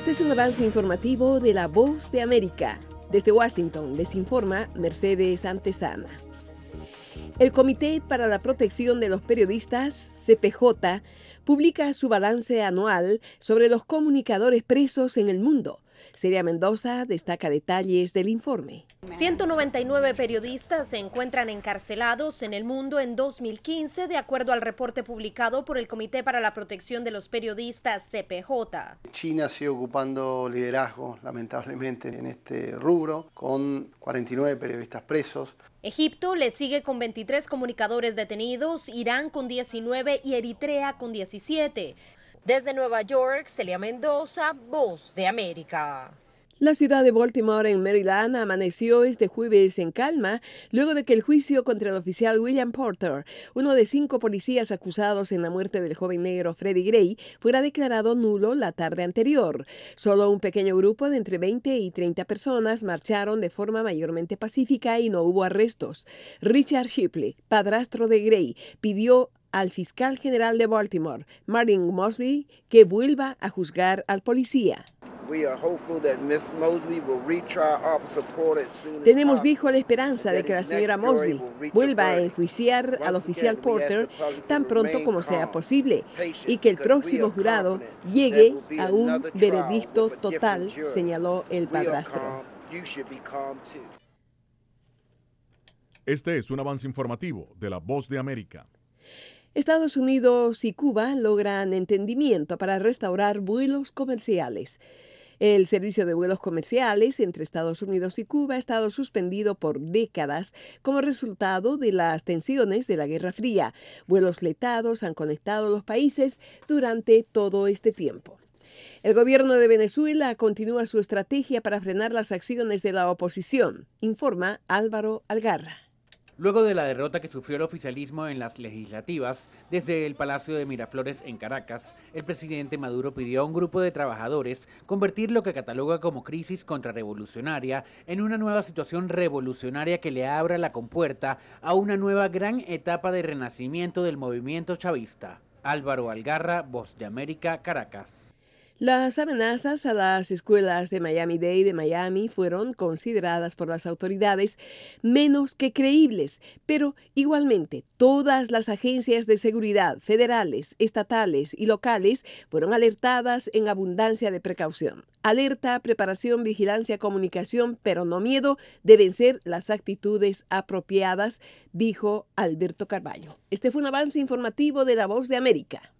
Este es un avance informativo de La Voz de América. Desde Washington les informa Mercedes Antezana. El Comité para la Protección de los Periodistas, CPJ, publica su balance anual sobre los comunicadores presos en el mundo. Celia Mendoza destaca detalles del informe. 199 periodistas se encuentran encarcelados en el mundo en 2015, de acuerdo al reporte publicado por el Comité para la Protección de los Periodistas, CPJ. China sigue ocupando liderazgo, lamentablemente, en este rubro, con 49 periodistas presos. Egipto le sigue con 23 comunicadores detenidos, Irán con 19 y Eritrea con 17. Desde Nueva York, Celia Mendoza, Voz de América. La ciudad de Baltimore, en Maryland, amaneció este jueves en calma luego de que el juicio contra el oficial William Porter, uno de 5 policías acusados en la muerte del joven negro Freddie Gray, fuera declarado nulo la tarde anterior. Solo un pequeño grupo de entre 20 y 30 personas marcharon de forma mayormente pacífica y no hubo arrestos. Richard Shipley, padrastro de Gray, pidió al fiscal general de Baltimore, Martin Mosby, que vuelva a juzgar al policía. Tenemos, dijo, la esperanza de que la señora Mosby vuelva a enjuiciar al oficial Porter tan pronto como sea posible y que el próximo jurado llegue a un veredicto total, señaló el padrastro. Este es un avance informativo de La Voz de América. Estados Unidos y Cuba logran entendimiento para restaurar vuelos comerciales. El servicio de vuelos comerciales entre Estados Unidos y Cuba ha estado suspendido por décadas como resultado de las tensiones de la Guerra Fría. Vuelos letados han conectado los países durante todo este tiempo. El gobierno de Venezuela continúa su estrategia para frenar las acciones de la oposición, informa Álvaro Algarra. Luego de la derrota que sufrió el oficialismo en las legislativas, desde el Palacio de Miraflores en Caracas, el presidente Maduro pidió a un grupo de trabajadores convertir lo que cataloga como crisis contrarrevolucionaria en una nueva situación revolucionaria que le abra la compuerta a una nueva gran etapa de renacimiento del movimiento chavista. Álvaro Algarra, Voz de América, Caracas. Las amenazas a las escuelas de Miami-Dade de Miami fueron consideradas por las autoridades menos que creíbles, pero igualmente todas las agencias de seguridad federales, estatales y locales fueron alertadas en abundancia de precaución. Alerta, preparación, vigilancia, comunicación, pero no miedo, deben ser las actitudes apropiadas, dijo Alberto Carballo. Este fue un avance informativo de La Voz de América.